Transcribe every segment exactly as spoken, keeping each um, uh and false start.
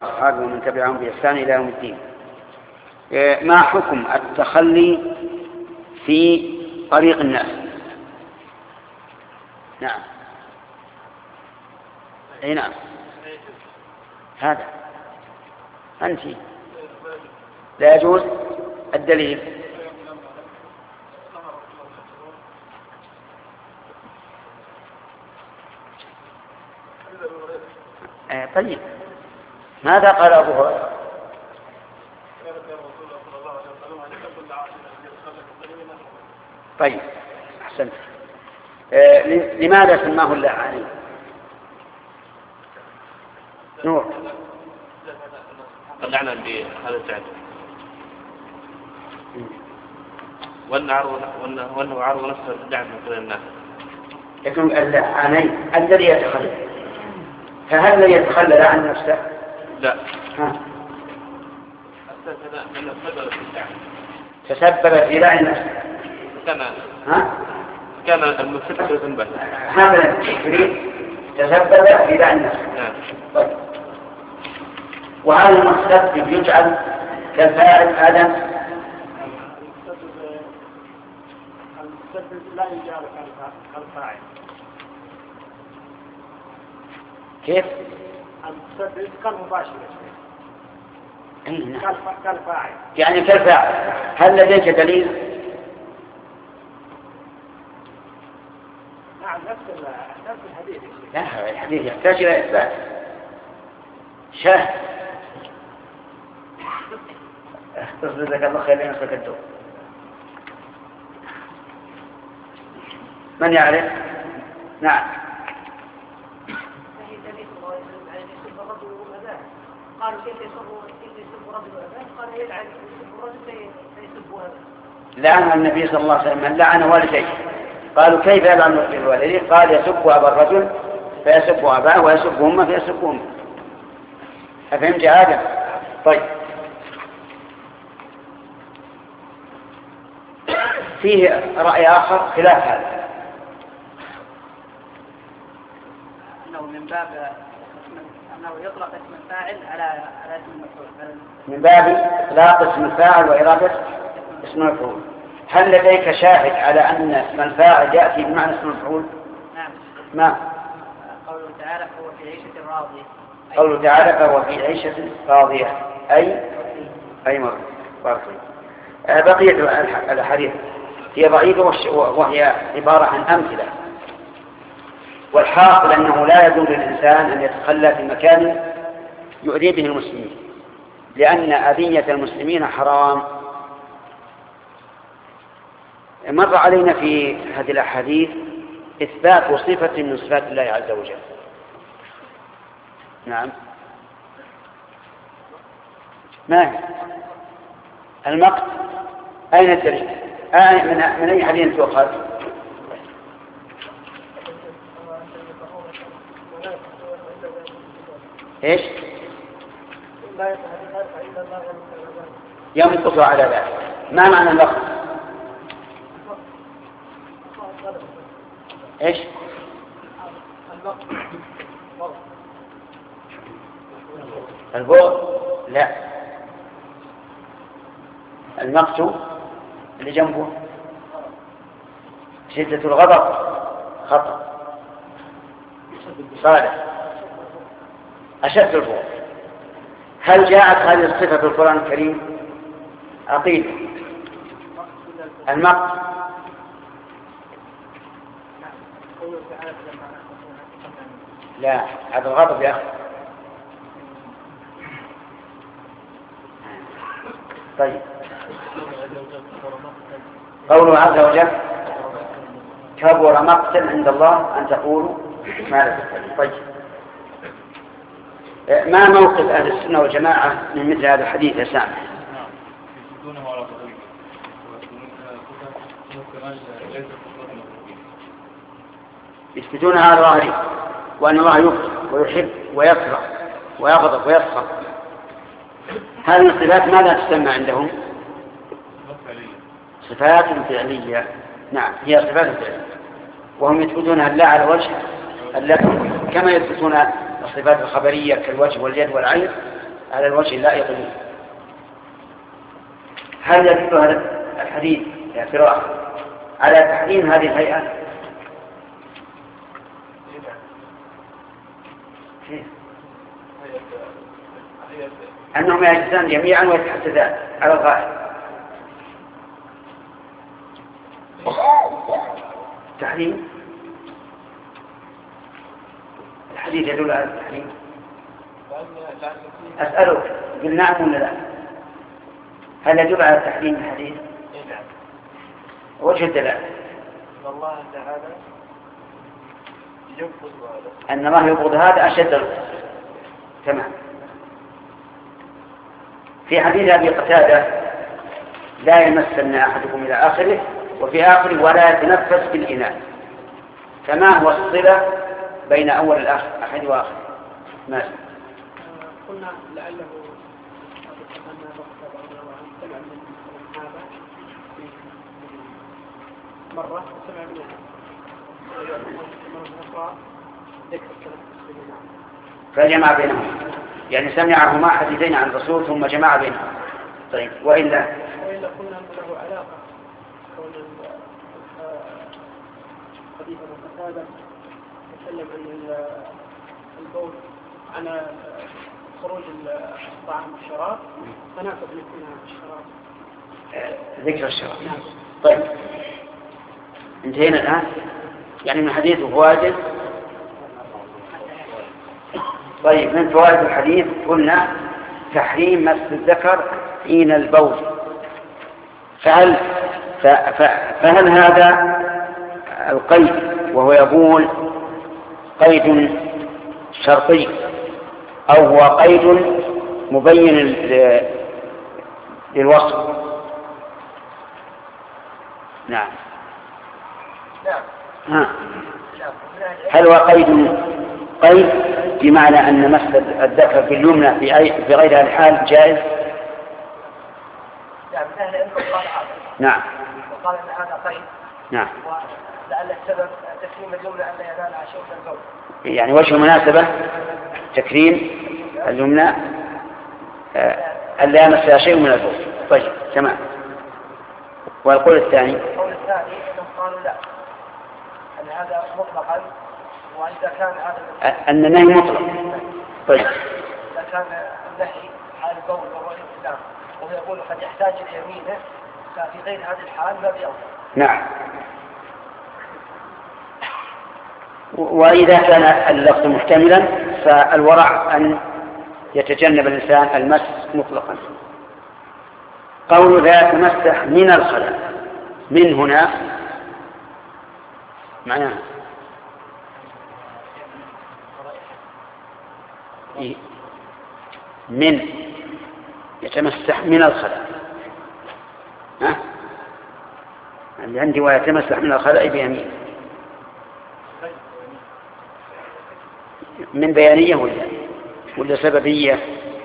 أصحابه ومن تبعهم بإحسان إلى يوم الدين. ما حكم التخلي في طريق الناس؟ نعم أي نعم هذا أنت لا يجوز. الدليل آه طيب ماذا قال أبو هريرة؟ طيب أحسنت. آه لماذا سماه اللعانين؟ نور اللعنة بهذا الفعل وأنه عرض نفسه اللعنة من كل الناس. لكن اللعانين الذي يتخلى، فهل الذي يتخلى عن نفسه؟ لا. ها. تسبب في لعن نفسه. كان ها؟ كان المسبب ذنبا. هذا التكريم تسبب في لعن نفسه. طيب. وهذا المسبب يجعل كالفاعل آدم؟ المسبب لا يجعل كالفاعل. كيف؟ المسبب كالمباشر كالفاعل، يعني كالفاعل. هل لديك دليل؟ نعم نفس نفس الحديث. لا الحديث يحتاج إلى إثبات. شاهد. تصدق الله خير ينصرك الدور. من يعرف؟ نعم. قالوا كيف يسب رجل أباه؟ قال يلعن يسب رجل فيسب أباه. لعن النبي صلى الله عليه وسلم لعن والديه. قالوا كيف يلعن الوالدين؟ قال يسب أبا الرجل فيسب أباه ويسب أمه فيسب أمه. أفهمت هذا؟ طيب. فيه رأي آخر خلاف هذا. أنه من باب أنه يطلق اسم الفاعل على على اسم المفعول. من باب إطلاق اسم الفاعل وإرادة اسم المفعول. هل لديك شاهد على أن اسم الفاعل يأتي بمعنى اسم المفعول؟ نعم. ما؟ قوله تعالى فهو في عيشة راضية. قوله تعالى فهو في عيشة راضية أي أي مرة بارك. بقية الحديث هي ضعيفة وهي عبارة عن أمثلة. والحاصل أنه لا يجوز للإنسان أن يتخلى في مكان يؤذي به المسلمين، لأن أذية المسلمين حرام. مر علينا في هذه الأحاديث إثبات صفة من صفات الله عز وجل. نعم. ما هي؟ المقت. أين الدليل؟ آه من, من أي حديث تؤخذ؟ إيش؟ ينقص على ذلك. ما معنى اللفظ؟ إيش؟ البعد؟ لا. المقت اللي جنبه شدة الغضب خطأ صالح أشد البعد. هل جاءت هذه الصفة في القرآن الكريم؟ عقيدة. المقت لا هذا الغضب يا أخي. طيب قوله عز وجل كبر مقتا عند الله أن تقولوا ما لا تفعلون. طيب ما موقف أهل السنة والجماعة من مثل هذا الحديث يا سامح؟ يثبتون على ظاهره وأن الله يبغض ويحب ويكره ويغضب ويسخط. هذه الصفات ماذا تسمى عندهم؟ صفات فعلية. نعم هي صفات فعلية، وهم يثبتونها لا على وجه كما يثبتون الصفات الخبرية كالوجه واليد والعين على الوجه اللائق به. هل يدل هذا الحديث اعتراف على تحريم هذه الهيئة؟ أنهم يجلسان جميعا ويتحدثان على الغائب. تحريم الحديث يدل على التحريم. أسألك بالنعم ولا لا؟ هل يدل على التحريم الحديث؟ وجه الدلالة أن الله تعالى يبغض هذا. أن الله يبغض هذا أشد البغض. تمام. في حديث أبي قتادة لا يمسن أحدكم إلى آخره، وفي آخره ولا يتنفس بالإناء. فما هو الصلة بين أول الآخر أحد وآخر؟ ماذا؟ قلنا لعله أن سمع من هذا مرة وسمع من مرة أخرى ذكر التنفس. فجمع بينهم، يعني سمعهما حديثين عن الرسول ثم جمع بينهم. طيب وإلا وإلا قلنا أن له علاقة كون حديث أبو قتادة يتكلم عن البول عن خروج الطعام والشراب، فناسب أن يكون الشراب ذكر الشراب. طيب انتهينا الآن يعني من حديث فوائد. طيب من فوائد الحديث قلنا تحريم مس الذكر حين البول. فهل فهل هذا القيد وهو يقول قيد شرطي أو هو قيد مبين للوصف؟ نعم. ها. هل هو قيد قيد بمعنى أن مس الذكر في اليمنى في أي في غير الحال جائز؟ نعم. وقال أن هذا قيد. نعم. ولعل السبب تكريم اليمنى أن ينال شيء من البول. يعني وجه مناسبة تكريم اليمنى ألا يمسها شيء من البول. طيب تمام. والقول الثاني القول الثاني أنهم قالوا لا، أن هذا مطلقا، وإذا كان هذا أن النهي مطلق. طيب إذا كان النهي حال البول وهو الإسلام وهو يقول قد يحتاج إلى يمينه، ففي غير هذه الحال ما بيأوه. نعم. وإذا كان اللفظ محتملا فالورع أن يتجنب الإنسان المس مطلقا. قول لا يتمسح من الخلاء، من هنا معناه من يتمسح من الخلاء. ها؟ اللي عندي ويتمسح من الخلاء بيمين. من بيانية ولا ولا سببية؟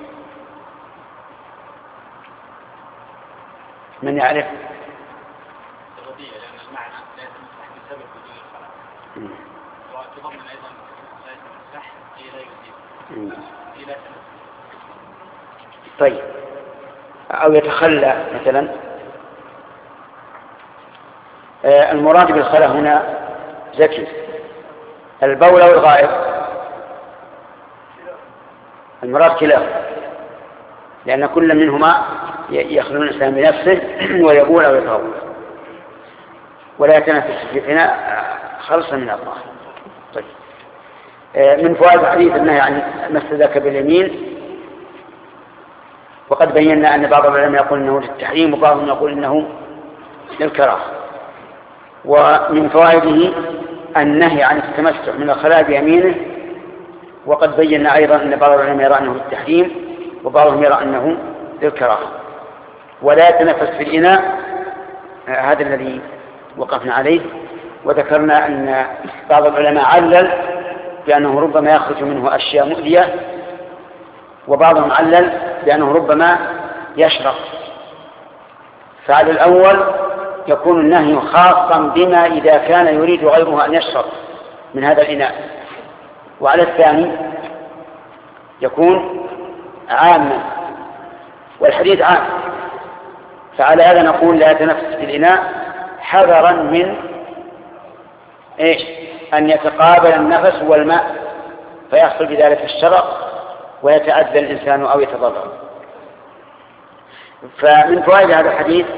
من يعرف؟ سببية، لأن المعنى لا يتمسح بسبب وجود الخلاء، وتضمن أيضا لا يتمسح أي لا يزيد أي لا يتمسح. طيب أو يتخلى مثلا. آه المراد بالخلاء هنا زكي البول أو الغائط؟ المراد كلاهما، لأن كل منهما يخلو الإنسان بنفسه ويبول أو يتغوط ولا يتنفس في الإناء خلصا من الله. طيب من فوائد الحديث النهي عن مس الذكر باليمين، وقد بينا أن بعض العلماء يقول إنه للتحريم وبعضهم يقول إنه للكراهة. ومن فوائده النهي عن التمسح من الخلاء بيمينه، وقد بينا أيضا أن بعض العلماء يرى أنه للتحريم وبعضهم يرى أنه للكراهة. ولا يتنفس في الإناء هذا الذي وقفنا عليه، وذكرنا أن بعض العلماء علل بأنه ربما يخرج منه أشياء مؤذية، وبعضهم علل بأنه ربما يشرب. فعلى الأول يكون النهي خاصا بما إذا كان يريد غيره أن يشرب من هذا الإناء، وعلى الثاني يكون عاما، والحديث عام، فعلى هذا نقول لا يتنفس في الإناء حذرا من إيش؟ أن يتقابل النفس والماء فيحصل بذلك الشرق ويتأذى الإنسان أو يتضرر. فمن فوائد هذا الحديث